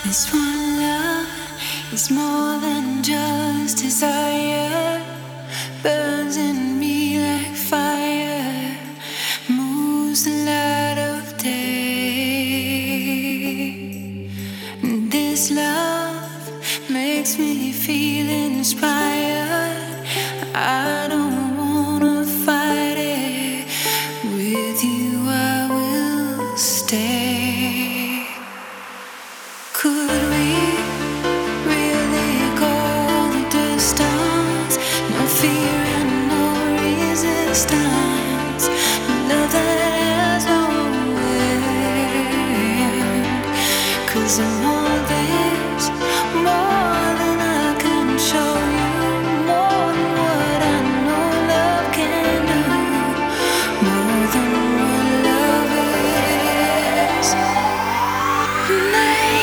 This one love is more than just desire. Burns in me like fire, moves the light of day. This love makes me feel inspired. I don't wanna fight it. With you, I will stay. Could we really go the distance? No fear and no resistance. Love that has no end. 'Cause I want this more than I can show you. More than what I know love can do. More than what love is.